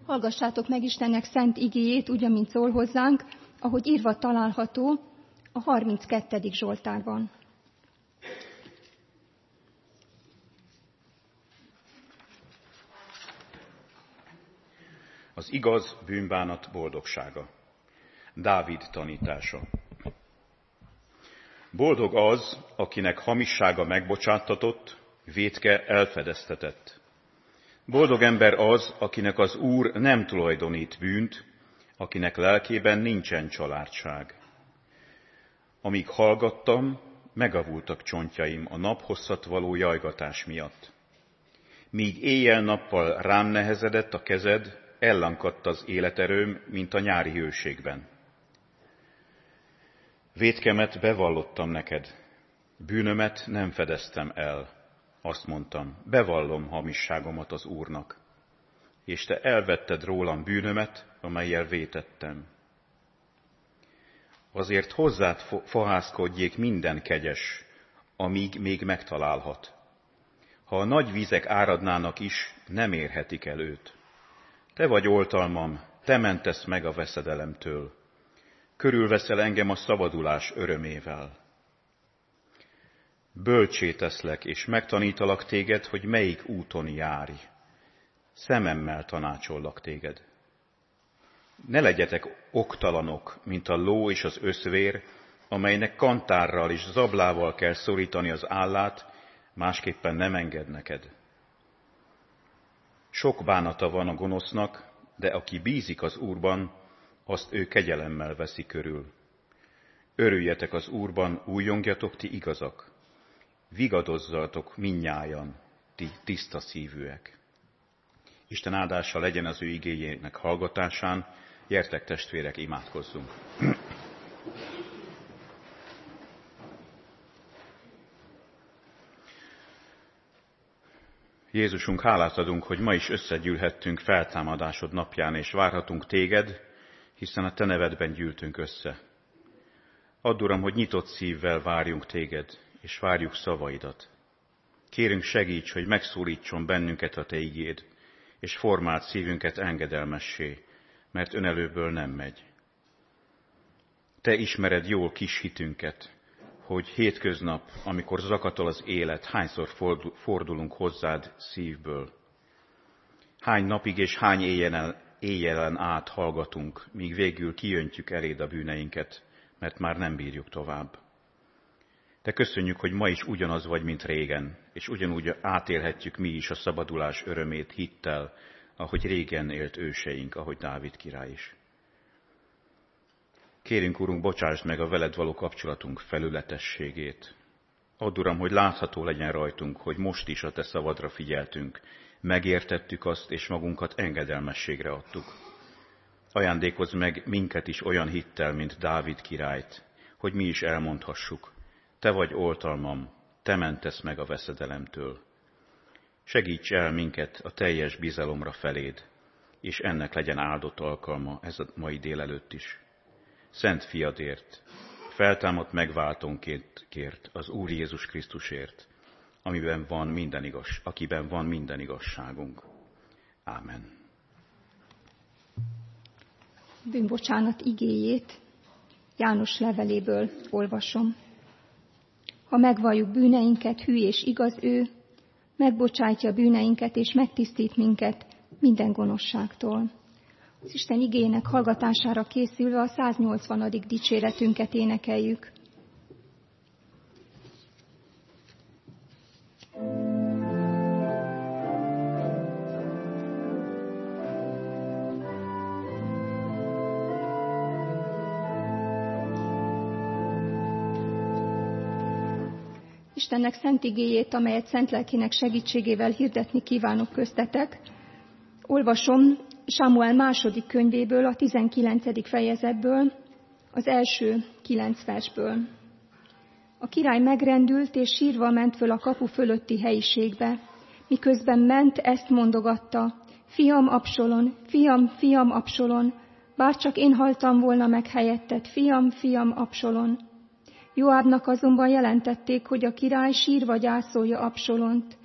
Hallgassátok meg Istennek szent igéjét, úgy, amint szól hozzánk, ahogy írva található a 32. Zsoltárban. Az igaz bűnbánat boldogsága. Dávid tanítása. Boldog az, akinek hamissága megbocsáttatott, vétke elfedeztetett. Boldog ember az, akinek az Úr nem tulajdonít bűnt, akinek lelkében nincsen családság. Amíg hallgattam, megavultak csontjaim a naphosszat való jajgatás miatt. Míg éjjel-nappal rám nehezedett a kezed, ellankadt az életerőm, mint a nyári hőségben. Vétkemet bevallottam neked, bűnömet nem fedeztem el. Azt mondtam, bevallom hamisságomat az Úrnak, és te elvetted rólam bűnömet, amellyel vétettem. Azért hozzád fahászkodjék minden kegyes, amíg még megtalálhat. Ha a nagy vizek áradnának is, nem érhetik el őt. Te vagy oltalmam, te mentesz meg a veszedelemtől. Körülveszel engem a szabadulás örömével. Bölcsé teszlek, és megtanítalak téged, hogy melyik úton járj. Szememmel tanácsollak téged. Ne legyetek oktalanok, mint a ló és az öszvér, amelynek kantárral és zablával kell szorítani az állát, másképpen nem enged neked. Sok bánata van a gonosznak, de aki bízik az Úrban, azt ő kegyelemmel veszi körül. Örüljetek az Úrban, újjongjatok ti igazak. Vigadozzatok mindnyájan, ti tiszta szívűek. Isten áldása legyen az ő igéjének hallgatásán, gyertek testvérek, imádkozzunk. Jézusunk, hálát adunk, hogy ma is összegyűlhettünk feltámadásod napján, és várhatunk téged, hiszen a te nevedben gyűltünk össze. Add, Uram, hogy nyitott szívvel várjunk téged, és várjuk szavaidat. Kérünk, segíts, hogy megszólítson bennünket a te igéd, és formáld szívünket engedelmessé, mert önelőből nem megy. Te ismered jól kis hitünket, hogy hétköznap, amikor zakatol az élet, hányszor fordulunk hozzád szívből. Hány napig és hány éjjelen át hallgatunk, míg végül kijöntjük eléd a bűneinket, mert már nem bírjuk tovább. De köszönjük, hogy ma is ugyanaz vagy, mint régen, és ugyanúgy átélhetjük mi is a szabadulás örömét hittel, ahogy régen élt őseink, ahogy Dávid király is. Kérünk, Urunk, bocsásd meg a veled való kapcsolatunk felületességét. Add, Uram, hogy látható legyen rajtunk, hogy most is a te szavadra figyeltünk, megértettük azt, és magunkat engedelmességre adtuk. Ajándékozz meg minket is olyan hittel, mint Dávid királyt, hogy mi is elmondhassuk, te vagy oltalmam, te mentesz meg a veszedelemtől. Segíts el minket a teljes bizalomra feléd, és ennek legyen áldott alkalma ez a mai délelőtt is. Szent fiadért, feltámadt megváltónként kért az Úr Jézus Krisztusért, akiben van minden igazságunk. Ámen. Bűnbocsánat igéjét János leveléből olvasom. Ha megvalljuk bűneinket, hű és igaz ő, megbocsátja bűneinket és megtisztít minket minden gonoszságtól. Az Isten igének hallgatására készülve a 180. dicséretünket énekeljük. Istennek szent igéjét, amelyet szent lelkének segítségével hirdetni kívánok köztetek, olvasom Sámuel második könyvéből, a 19. fejezetből, az első 9 versből. A király megrendült, és sírva ment föl a kapu fölötti helyiségbe. Miközben ment, ezt mondogatta: Fiam Absalom, fiam Absalom, bárcsak én haltam volna meg helyetted, fiam Absalom. Joábnak azonban jelentették, hogy a király sírva gyászolja Absalont.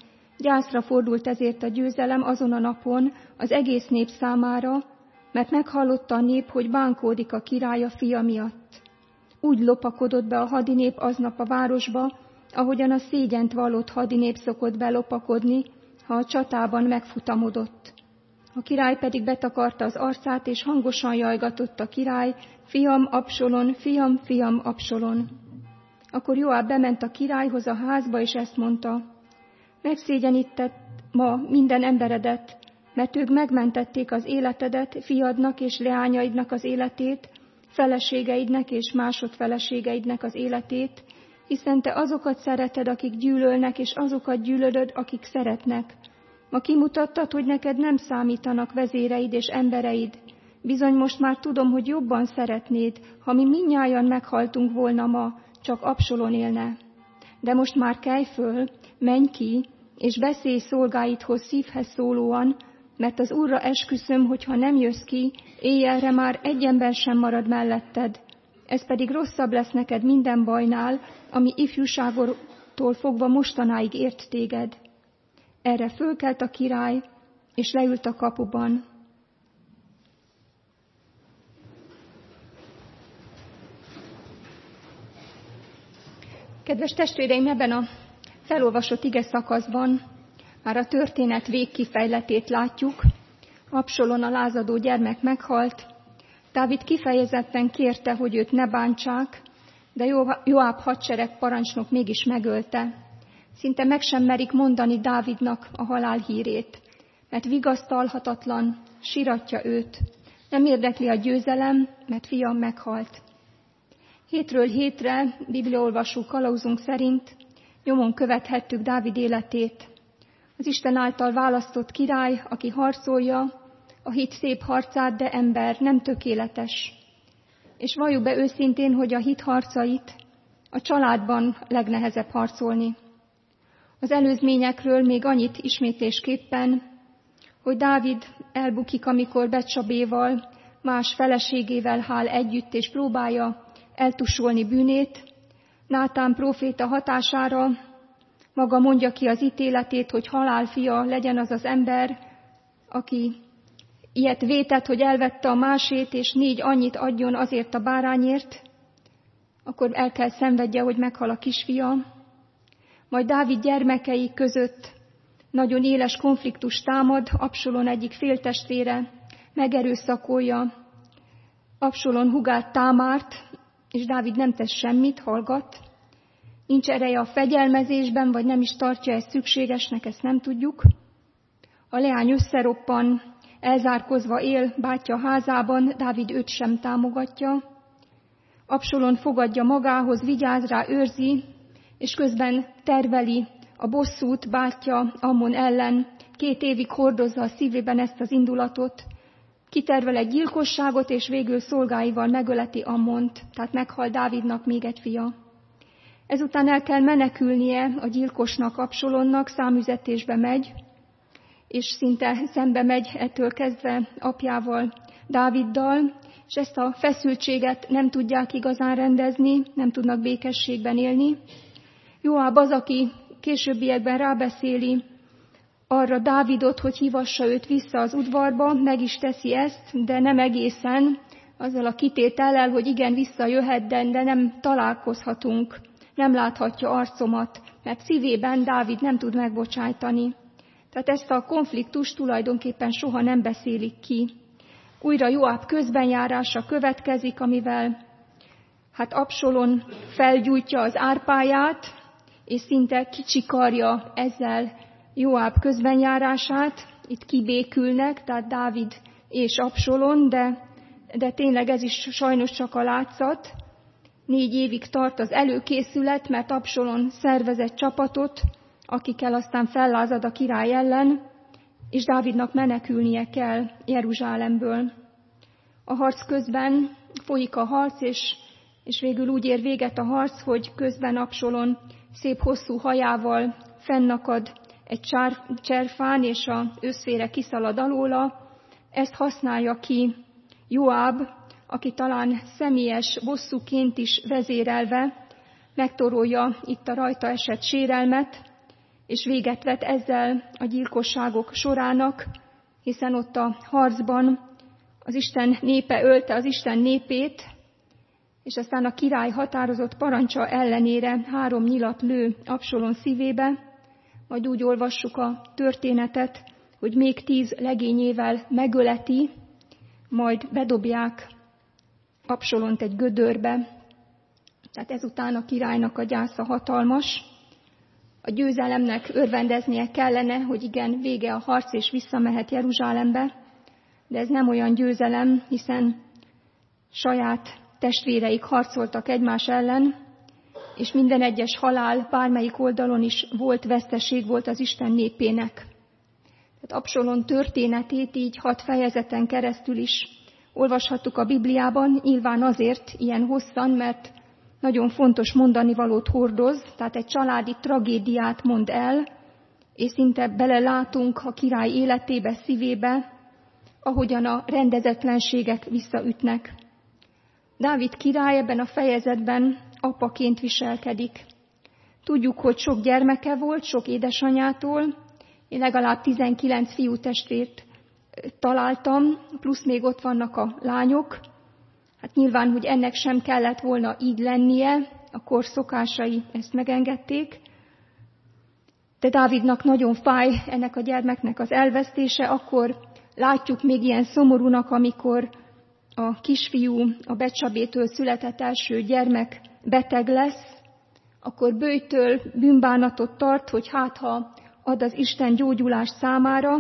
Gyászra fordult ezért a győzelem azon a napon az egész nép számára, mert meghallotta a nép, hogy bánkódik a király a fia miatt. Úgy lopakodott be a hadinép aznap a városba, ahogyan a szégyent vallott hadinép szokott belopakodni, ha a csatában megfutamodott. A király pedig betakarta az arcát, és hangosan jajgatott a király: fiam, Absalon, fiam, fiam, Absalon. Akkor Joáb bement a királyhoz a házba, és ezt mondta: megszégyenített ma minden emberedet, mert ők megmentették az életedet, fiadnak és leányaidnak az életét, feleségeidnek és másodfeleségeidnek az életét, hiszen te azokat szereted, akik gyűlölnek, és azokat gyűlölöd, akik szeretnek. Ma kimutattad, hogy neked nem számítanak vezéreid és embereid. Bizony most már tudom, hogy jobban szeretnéd, ha mi mindnyájan meghaltunk volna ma, csak Absalon élne. De most már kelj föl, menj ki, és beszélj szolgáidhoz szívhez szólóan, mert az Úrra esküszöm, hogy ha nem jössz ki, éjjelre már egy ember sem marad melletted. Ez pedig rosszabb lesz neked minden bajnál, ami ifjúságtól fogva mostanáig ért téged. Erre fölkelt a király, és leült a kapuban. Kedves testvéreim, ebben a felolvasott ige szakaszban már a történet végkifejletét látjuk. Absalon, a lázadó gyermek meghalt. Dávid kifejezetten kérte, hogy őt ne bántsák, de Joáb hadsereg parancsnok mégis megölte. Szinte meg sem merik mondani Dávidnak a halál hírét, mert vigasztalhatatlan, siratja őt. Nem érdekli a győzelem, mert fiam meghalt. Hétről hétre bibliaolvasó kalauzunk szerint nyomon követhettük Dávid életét. Az Isten által választott király, aki harcolja a hit szép harcát, de ember, nem tökéletes. És valljuk be őszintén, hogy a hit harcait a családban legnehezebb harcolni. Az előzményekről még annyit ismétlésképpen, hogy Dávid elbukik, amikor Betsabéval, más feleségével hál együtt, és próbálja eltusolni bűnét. Nátán próféta hatására maga mondja ki az ítéletét, hogy halálfia legyen az az ember, aki ilyet vétett, hogy elvette a másét, és 4 annyit adjon azért a bárányért, akkor el kell szenvedje, hogy meghal a kisfia. Majd Dávid gyermekei között nagyon éles konfliktus támad, Absalon egyik féltestvére megerőszakolja Absalon hugát, Támárt, és Dávid nem tesz semmit, hallgat. Nincs ereje a fegyelmezésben, vagy nem is tartja ezt szükségesnek, ezt nem tudjuk. A leány összeroppan, elzárkozva él bátyja házában, Dávid őt sem támogatja. Absalon fogadja magához, vigyáz rá, őrzi, és közben terveli a bosszút bátyja Ammon ellen. 2 évig hordozza a szívében ezt az indulatot. Kitervel egy gyilkosságot, és végül szolgáival megöleti Ammont, tehát meghal Dávidnak még egy fia. Ezután el kell menekülnie a gyilkosnak, Absalonnak, számüzetésbe megy, és szinte szembe megy ettől kezdve apjával, Dáviddal, és ezt a feszültséget nem tudják igazán rendezni, nem tudnak békességben élni. Joáb az, aki későbbiekben rábeszéli arra Dávidot, hogy hívassa őt vissza az udvarba, meg is teszi ezt, de nem egészen, azzal a kitétellel, hogy igen, visszajöhet, de nem találkozhatunk, nem láthatja arcomat, mert szívében Dávid nem tud megbocsájtani. Tehát ezt a konfliktust tulajdonképpen soha nem beszélik ki. Újra Joáb közbenjárása következik, amivel Absalon felgyújtja az árpáját, és szinte kicsikarja ezzel Joáb közbenjárását. Itt kibékülnek, tehát Dávid és Absalon, de tényleg ez is sajnos csak a látszat. 4 évig tart az előkészület, mert Absalon szervez egy csapatot, akikkel aztán fellázad a király ellen, és Dávidnak menekülnie kell Jeruzsálemből. A harc közben folyik a harc, és végül úgy ér véget a harc, hogy közben Absalon szép hosszú hajával fennakad egy cserfán, és a őszfére kiszalad alóla. Ezt használja ki Joáb, aki talán személyes bosszúként is vezérelve megtorolja itt a rajta esett sérelmet, és véget vet ezzel a gyilkosságok sorának, hiszen ott a harcban az Isten népe ölte az Isten népét, és aztán a király határozott parancsa ellenére 3 nyilat lő Absalom szívébe, majd úgy olvassuk a történetet, hogy még 10 legényével megöleti, majd bedobják Absalont egy gödörbe. Tehát ezután a királynak a gyásza hatalmas. A győzelemnek örvendeznie kellene, hogy igen, vége a harc és visszamehet Jeruzsálembe, de ez nem olyan győzelem, hiszen saját testvéreik harcoltak egymás ellen, és minden egyes halál bármelyik oldalon is volt veszteség, volt az Isten népének. Tehát Absalom történetét így 6 fejezeten keresztül is olvashattuk a Bibliában, nyilván azért ilyen hosszan, mert nagyon fontos mondanivalót hordoz, tehát egy családi tragédiát mond el, és szinte belelátunk a király életébe, szívébe, ahogyan a rendezetlenségek visszaütnek. Dávid király ebben a fejezetben apaként viselkedik. Tudjuk, hogy sok gyermeke volt, sok édesanyától, én legalább 19 fiú testvért találtam, plusz még ott vannak a lányok. Hát nyilván, hogy ennek sem kellett volna így lennie, a kor szokásai ezt megengedték, de Dávidnak nagyon fáj ennek a gyermeknek az elvesztése, akkor látjuk még ilyen szomorúnak, amikor a kisfiú, a Betsabétől született első gyermek beteg lesz, akkor böjtöl, bűnbánatot tart, hogy hát ha ad az Isten gyógyulást számára,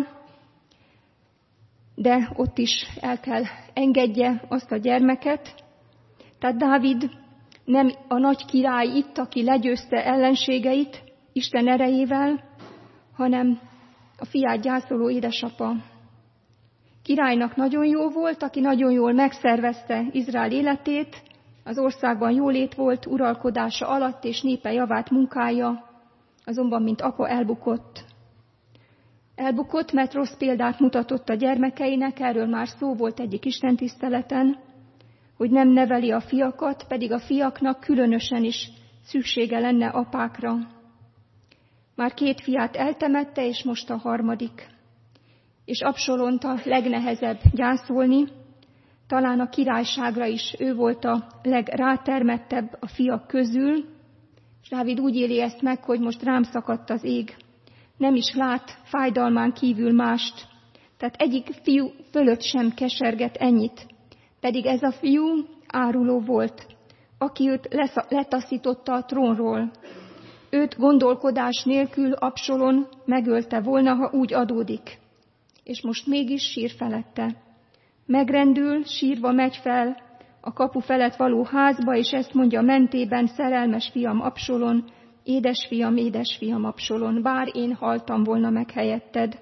de ott is el kell engedje azt a gyermeket. Tehát Dávid nem a nagy király itt, aki legyőzte ellenségeit Isten erejével, hanem a fiát gyászoló édesapa. Királynak nagyon jó volt, aki nagyon jól megszervezte Izrael életét, az országban jólét volt uralkodása alatt, és népe javát munkája, azonban mint apa elbukott. Elbukott, mert rossz példát mutatott a gyermekeinek, erről már szó volt egyik istentiszteleten, hogy nem neveli a fiakat, pedig a fiaknak különösen is szüksége lenne apákra. Már 2 fiát eltemette, és most a 3. És Absalont a legnehezebb gyászolni, talán a királyságra is ő volt a legrátermettebb a fiak közül, és Dávid úgy éli ezt meg, hogy most rám szakadt az ég. Nem is lát fájdalmán kívül mást, tehát egyik fiú fölött sem keserget ennyit. Pedig ez a fiú áruló volt, aki őt letaszította a trónról. Őt gondolkodás nélkül Absalom megölte volna, ha úgy adódik. És most mégis sír felette. Megrendül, sírva megy fel a kapu felett való házba, és ezt mondja mentében: szerelmes fiam Absalom, édesfiam Absalom, bár én haltam volna meg helyetted.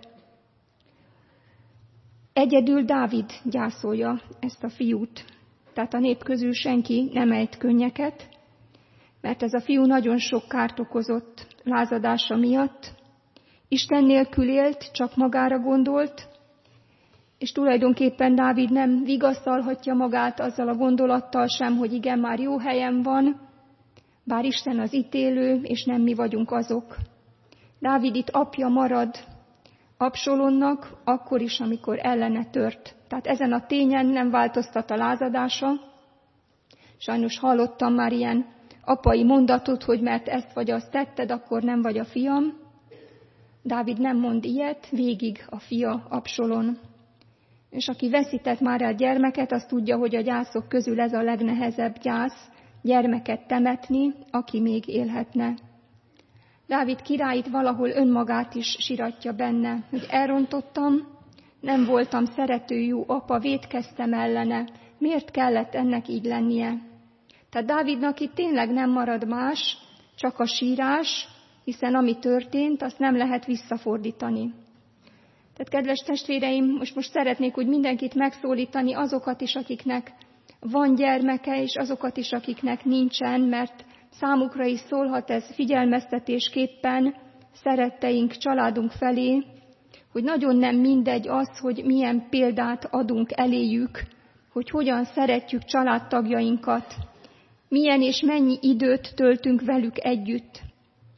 Egyedül Dávid gyászolja ezt a fiút, tehát a nép közül senki nem ejt könnyeket, mert ez a fiú nagyon sok kárt okozott lázadása miatt. Isten nélkül élt, csak magára gondolt, és tulajdonképpen Dávid nem vigasztalhatja magát azzal a gondolattal sem, hogy igen, már jó helyen van, bár Isten az ítélő, és nem mi vagyunk azok. Dávid itt apja marad Absalomnak, akkor is, amikor ellene tört. Tehát ezen a tényen nem változtat a lázadása. Sajnos hallottam már ilyen apai mondatot, hogy mert ezt vagy azt tetted, akkor nem vagy a fiam. Dávid nem mond ilyet, végig a fia Absalom. És aki veszített már el gyermeket, az tudja, hogy a gyászok közül ez a legnehezebb gyász, gyermeket temetni, aki még élhetne. Dávid király itt valahol önmagát is siratja benne, hogy elrontottam, nem voltam szerető jó apa, vétkeztem ellene, miért kellett ennek így lennie? Tehát Dávidnak itt tényleg nem marad más, csak a sírás, hiszen ami történt, azt nem lehet visszafordítani. Tehát kedves testvéreim, most szeretnék úgy mindenkit megszólítani, azokat is, akiknek van gyermeke, és azokat is, akiknek nincsen, mert számukra is szólhat ez figyelmeztetésképpen szeretteink, családunk felé, hogy nagyon nem mindegy az, hogy milyen példát adunk eléjük, hogy hogyan szeretjük családtagjainkat, milyen és mennyi időt töltünk velük együtt.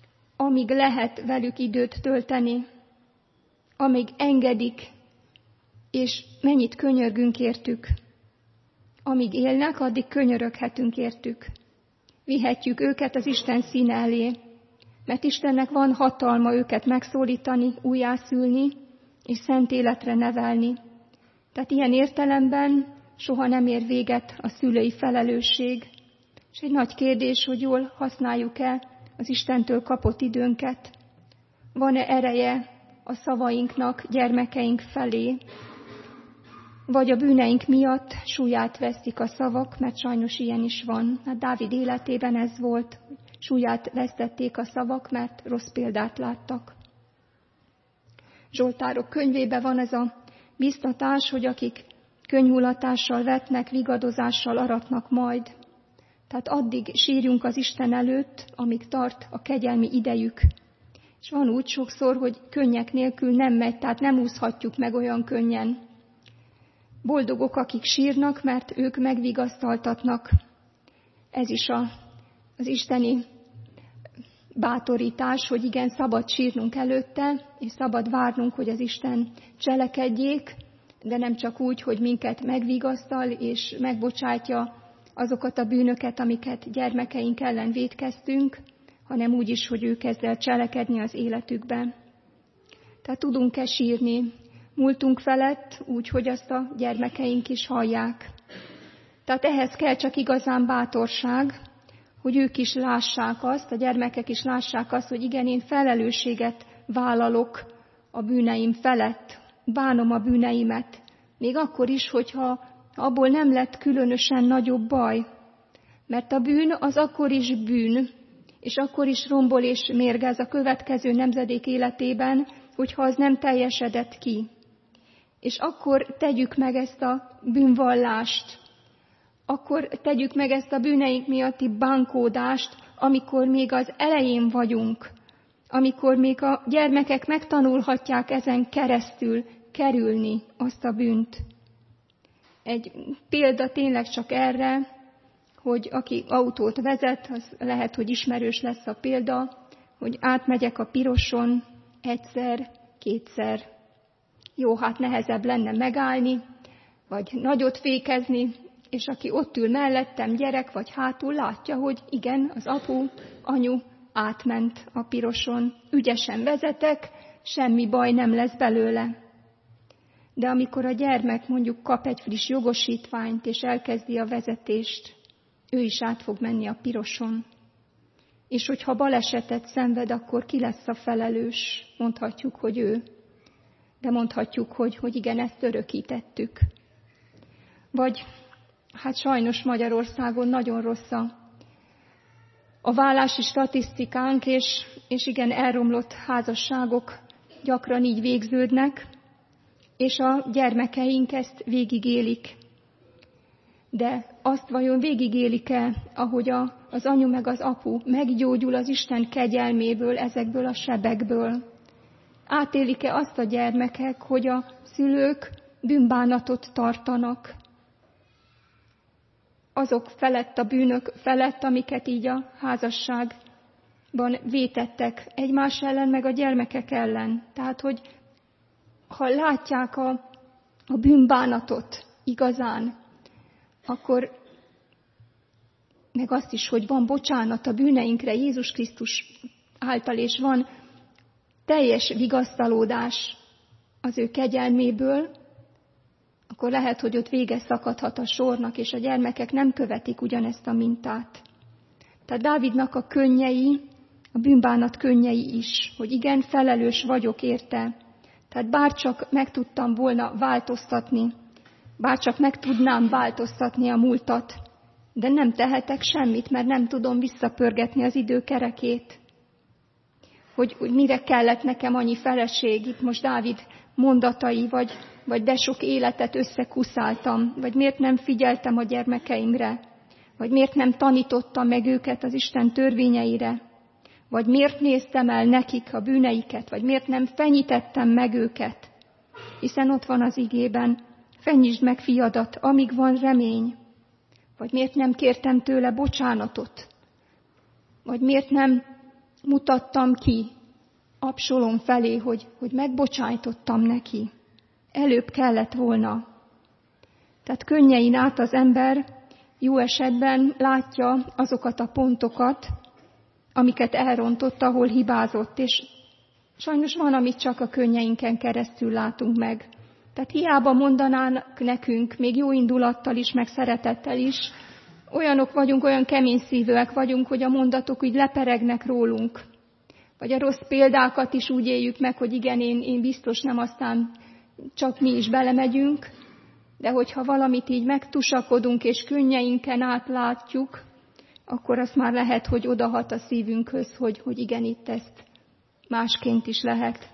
amíg lehet velük időt tölteni, amíg engedik, és mennyit könyörgünk értük. Amíg élnek, addig könyöröghetünk értük. Vihetjük őket az Isten színe elé, mert Istennek van hatalma őket megszólítani, újjászülni és szent életre nevelni. Tehát ilyen értelemben soha nem ér véget a szülői felelősség, és egy nagy kérdés, hogy jól használjuk-e az Istentől kapott időnket. Van-e ereje a szavainknak gyermekeink felé, vagy a bűneink miatt súlyát veszik a szavak, mert sajnos ilyen is van. Hát Dávid életében ez volt, súlyát vesztették a szavak, mert rossz példát láttak. Zsoltárok könyvében van ez a biztatás, hogy akik könnyhulatással vetnek, vigadozással aratnak majd. Tehát addig sírjunk az Isten előtt, amíg tart a kegyelmi idejük. És van úgy sokszor, hogy könnyek nélkül nem megy, tehát nem úszhatjuk meg olyan könnyen. Boldogok, akik sírnak, mert ők megvigasztaltatnak. Ez is az isteni bátorítás, hogy igen, szabad sírnunk előtte, és szabad várnunk, hogy az Isten cselekedjék, de nem csak úgy, hogy minket megvigasztal, és megbocsátja azokat a bűnöket, amiket gyermekeink ellen vétkeztünk, hanem úgy is, hogy ő kezd el cselekedni az életükben. Tehát tudunk-e sírni múltunk felett, úgy, hogy azt a gyermekeink is hallják. Tehát ehhez kell csak igazán bátorság, hogy ők is lássák azt, a gyermekek is lássák azt, hogy igen, én felelősséget vállalok a bűneim felett, bánom a bűneimet. Még akkor is, hogyha abból nem lett különösen nagyobb baj. Mert a bűn az akkor is bűn, és akkor is rombol és mérgez a következő nemzedék életében, hogyha az nem teljesedett ki. És akkor tegyük meg ezt a bűnvallást, akkor tegyük meg ezt a bűneink miatti bánkódást, amikor még az elején vagyunk, amikor még a gyermekek megtanulhatják ezen keresztül kerülni azt a bűnt. Egy példa tényleg csak erre, hogy aki autót vezet, az lehet, hogy ismerős lesz a példa, hogy átmegyek a piroson egyszer, kétszer. Jó, hát nehezebb lenne megállni, vagy nagyot fékezni, és aki ott ül mellettem, gyerek vagy hátul, látja, hogy igen, az apu, anyu átment a piroson. Ügyesen vezetek, semmi baj nem lesz belőle. De amikor a gyermek mondjuk kap egy friss jogosítványt, és elkezdi a vezetést, ő is át fog menni a piroson. És hogyha balesetet szenved, akkor ki lesz a felelős? Mondhatjuk, hogy ő. De mondhatjuk, hogy igen, ezt örökítettük. Vagy, hát sajnos Magyarországon nagyon rossz a vállási statisztikánk, és igen, elromlott házasságok gyakran így végződnek, és a gyermekeink ezt végigélik. De azt vajon végigélik-e, ahogy az anyu meg az apu meggyógyul az Isten kegyelméből, ezekből a sebekből? Átélik-e azt a gyermekek, hogy a szülők bűnbánatot tartanak? Azok felett, a bűnök felett, amiket így a házasságban vétettek egymás ellen, meg a gyermekek ellen. Tehát, hogy ha látják a bűnbánatot igazán, akkor meg azt is, hogy van bocsánat a bűneinkre Jézus Krisztus által, és van teljes vigasztalódás az ő kegyelméből, akkor lehet, hogy ott vége szakadhat a sornak, és a gyermekek nem követik ugyanezt a mintát. Tehát Dávidnak a könnyei, a bűnbánat könnyei is, hogy igen, felelős vagyok érte. Tehát bárcsak meg tudtam volna változtatni, bárcsak meg tudnám változtatni a múltat, de nem tehetek semmit, mert nem tudom visszapörgetni az idő kerekét. Hogy mire kellett nekem annyi feleség, itt most Dávid mondatai, vagy de sok életet összekuszáltam, vagy miért nem figyeltem a gyermekeimre, vagy miért nem tanítottam meg őket az Isten törvényeire, vagy miért néztem el nekik a bűneiket, vagy miért nem fenyítettem meg őket. Hiszen ott van az igében, fenyítsd meg fiadat, amíg van remény. Vagy miért nem kértem tőle bocsánatot, vagy miért nem mutattam ki Absalom felé, hogy megbocsájtottam neki. Előbb kellett volna. Tehát könnyein át az ember jó esetben látja azokat a pontokat, amiket elrontott, ahol hibázott, és sajnos van, amit csak a könnyeinken keresztül látunk meg. Tehát hiába mondanának nekünk, még jó indulattal is, meg szeretettel is, olyanok vagyunk, olyan kemény szívűek vagyunk, hogy a mondatok úgy leperegnek rólunk. Vagy a rossz példákat is úgy éljük meg, hogy igen, én biztos nem, aztán csak mi is belemegyünk, de hogyha valamit így megtusakodunk és könnyeinken átlátjuk, akkor az már lehet, hogy odahat a szívünkhöz, hogy igen, itt ezt másként is lehet.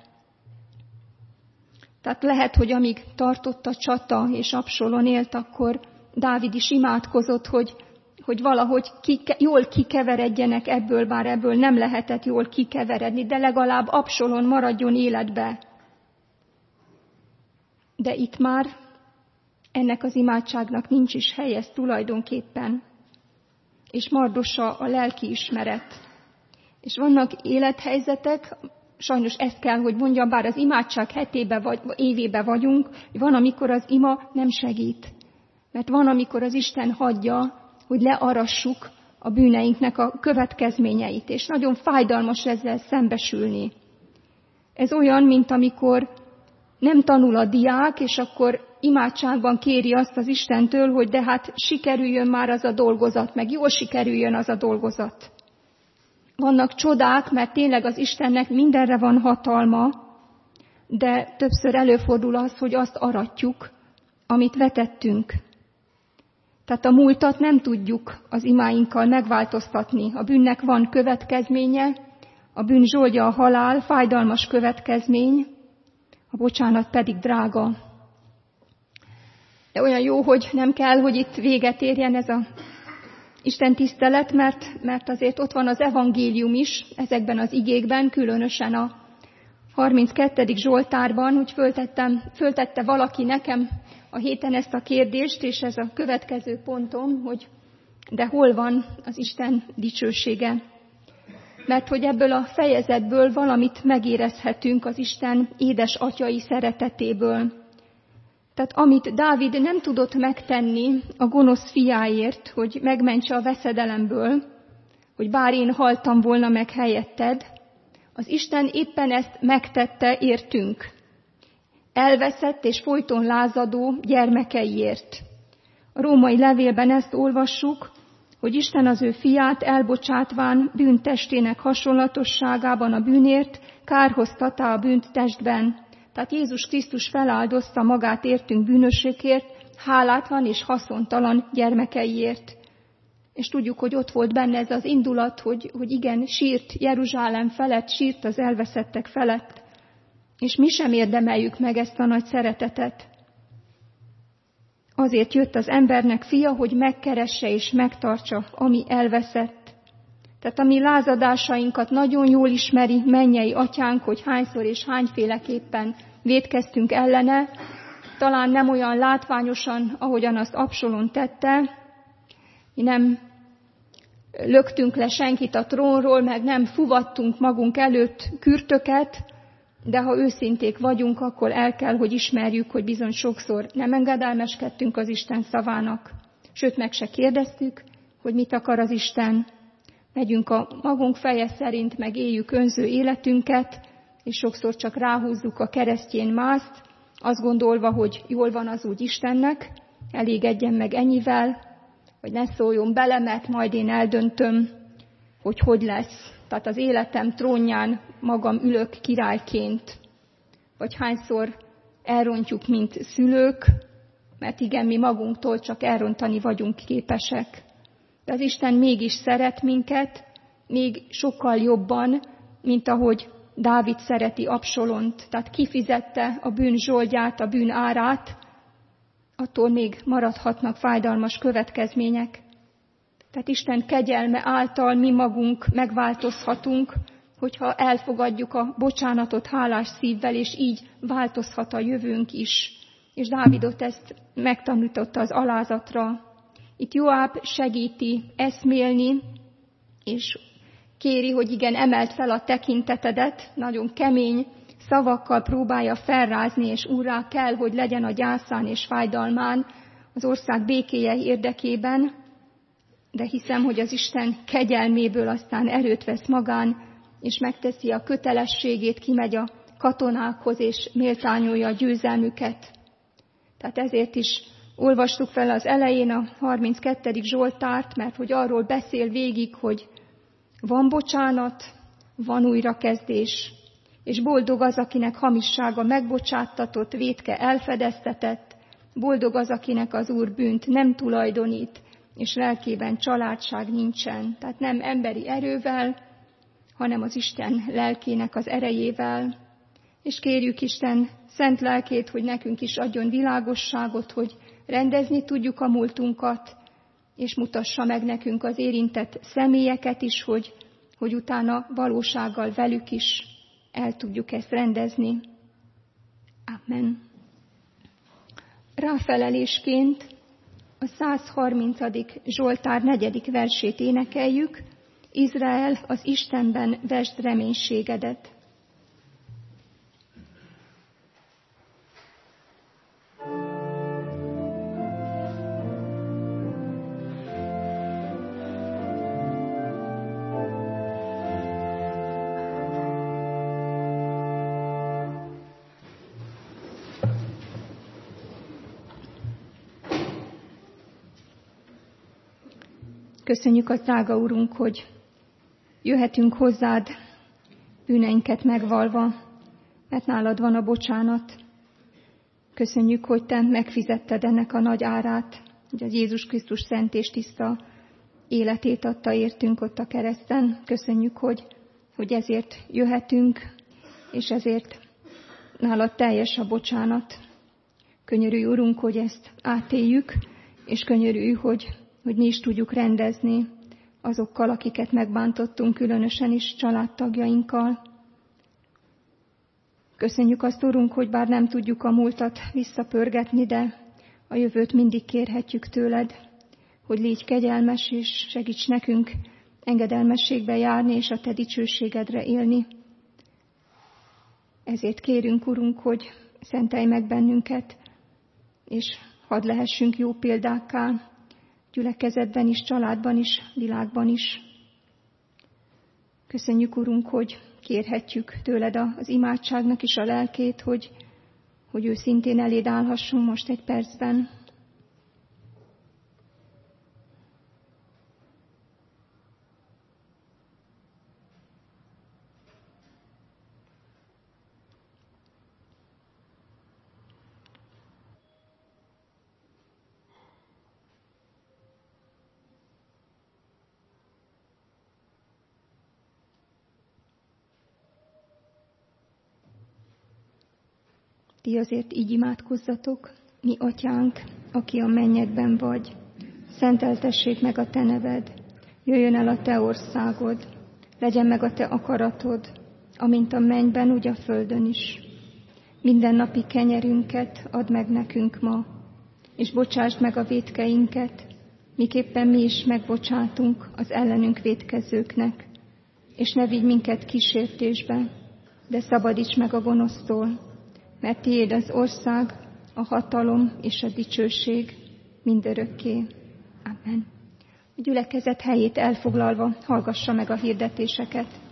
Tehát lehet, hogy amíg tartott a csata és Absalom élt, akkor Dávid is imádkozott, hogy valahogy jól kikeveredjenek ebből, bár ebből nem lehetett jól kikeveredni, de legalább Absalom maradjon életbe. De itt már ennek az imádságnak nincs is helye tulajdonképpen, és mardosa a lelkiismeret. És vannak élethelyzetek, sajnos ezt kell, hogy mondjam, bár az imádság hetébe vagy évébe vagyunk, hogy van, amikor az ima nem segít. Mert van, amikor az Isten hagyja, hogy learassuk a bűneinknek a következményeit, és nagyon fájdalmas ezzel szembesülni. Ez olyan, mint amikor nem tanul a diák, és akkor imádságban kéri azt az Istentől, hogy de hát sikerüljön már az a dolgozat, meg jól sikerüljön az a dolgozat. Vannak csodák, mert tényleg az Istennek mindenre van hatalma, de többször előfordul az, hogy azt aratjuk, amit vetettünk. Tehát a múltat nem tudjuk az imáinkkal megváltoztatni. A bűnnek van következménye, a bűn zsoldja a halál, fájdalmas következmény, a bocsánat pedig drága. De olyan jó, hogy nem kell, hogy itt véget érjen ez a Isten tisztelet, mert azért ott van az evangélium is ezekben az igékben, különösen a 32. Zsoltárban, hogy föltette valaki nekem a héten ezt a kérdést, és ez a következő pontom, hogy de hol van az Isten dicsősége? Mert hogy ebből a fejezetből valamit megérezhetünk az Isten édes atyai szeretetéből. Tehát amit Dávid nem tudott megtenni a gonosz fiáért, hogy megmentse a veszedelemből, hogy bár én haltam volna meg helyetted, az Isten éppen ezt megtette értünk. Elveszett és folyton lázadó gyermekeiért. A római levélben ezt olvassuk, hogy Isten az ő fiát elbocsátván bűntestének hasonlatosságában a bűnért kárhoztatta a bűnt testben. Tehát Jézus Krisztus feláldozta magát értünk bűnösségért, hálátlan és haszontalan gyermekeiért. És tudjuk, hogy ott volt benne ez az indulat, hogy igen, sírt Jeruzsálem felett, sírt az elveszettek felett, és mi sem érdemeljük meg ezt a nagy szeretetet. Azért jött az embernek fia, hogy megkeresse és megtartsa, ami elveszett. Tehát a mi lázadásainkat nagyon jól ismeri mennyei atyánk, hogy hányszor és hányféleképpen vétkeztünk ellene, talán nem olyan látványosan, ahogyan azt Absalom tette, mi nem löktünk le senkit a trónról, meg nem fuvattunk magunk előtt kürtöket, de ha őszinték vagyunk, akkor el kell, hogy ismerjük, hogy bizony sokszor nem engedelmeskedtünk az Isten szavának. Sőt, meg se kérdeztük, hogy mit akar az Isten. Megyünk a magunk feje szerint, meg éljük önző életünket, és sokszor csak ráhúzzuk a keresztjén mászt, azt gondolva, hogy jól van az úgy Istennek, elégedjen meg ennyivel, hogy ne szóljon bele, mert majd én eldöntöm, hogy lesz. Tehát az életem trónján magam ülök királyként. Vagy hányszor elrontjuk, mint szülők, mert igen, mi magunktól csak elrontani vagyunk képesek. De az Isten mégis szeret minket, még sokkal jobban, mint ahogy Dávid szereti Absalont. Tehát kifizette a bűn zsoldját, a bűn árát, attól még maradhatnak fájdalmas következmények. Tehát Isten kegyelme által mi magunk megváltozhatunk, hogyha elfogadjuk a bocsánatot hálás szívvel, és így változhat a jövőnk is. És Dávidot ezt megtanította az alázatra. Itt Joáb segíti eszmélni, és Kéri, hogy igen, emeld fel a tekintetedet, nagyon kemény szavakkal próbálja felrázni, és úrrá kell, hogy legyen a gyászán és fájdalmán az ország békéje érdekében, de hiszem, hogy az Isten kegyelméből aztán erőt vesz magán, és megteszi a kötelességét, kimegy a katonákhoz, és méltányolja a győzelmüket. Tehát ezért is olvastuk fel az elején a 32. Zsoltárt, mert hogy arról beszél végig, hogy van bocsánat, van újrakezdés, és boldog az, akinek hamissága megbocsáttatott, vétke elfedeztetett, boldog az, akinek az Úr bűnt nem tulajdonít, és lelkében családság nincsen. Tehát nem emberi erővel, hanem az Isten lelkének az erejével. És kérjük Isten szent lelkét, hogy nekünk is adjon világosságot, hogy rendezni tudjuk a múltunkat, és mutassa meg nekünk az érintett személyeket is, hogy utána valósággal velük is el tudjuk ezt rendezni. Amen. Ráfelelésként a 130. Zsoltár 4. versét énekeljük. Izrael, az Istenben vesd reménységedet. Köszönjük az drága Urunk, hogy jöhetünk hozzád bűneinket megvalva, mert nálad van a bocsánat. Köszönjük, hogy te megfizetted ennek a nagy árát, hogy az Jézus Krisztus szent és tiszta életét adta értünk ott a kereszten. Köszönjük, hogy ezért jöhetünk, és ezért nálad teljes a bocsánat. Könyörülj, Urunk, hogy ezt átéljük, és könyörülj, hogy mi is tudjuk rendezni azokkal, akiket megbántottunk, különösen is családtagjainkkal. Köszönjük azt, Urunk, hogy bár nem tudjuk a múltat visszapörgetni, de a jövőt mindig kérhetjük tőled, hogy légy kegyelmes, és segíts nekünk engedelmességbe járni, és a te dicsőségedre élni. Ezért kérünk, Urunk, hogy szentelj meg bennünket, és hadd lehessünk jó példákká, gyülekezetben is, családban is, világban is. Köszönjük, Urunk, hogy kérhetjük tőled az imádságnak is a lelkét, hogy ő szintén eléd állhassunk most egy percben. Ti azért így imádkozzatok, mi atyánk, aki a mennyekben vagy, szenteltessék meg a te neved, jöjjön el a te országod, legyen meg a te akaratod, amint a mennyben, úgy a földön is. Mindennapi kenyerünket add meg nekünk ma, és bocsásd meg a vétkeinket, miképpen mi is megbocsátunk az ellenünk vétkezőknek, és ne vigy minket kísértésbe, de szabadíts meg a gonosztól, mert tiéd az ország, a hatalom és a dicsőség mindörökké. Amen. A gyülekezet helyét elfoglalva hallgassa meg a hirdetéseket.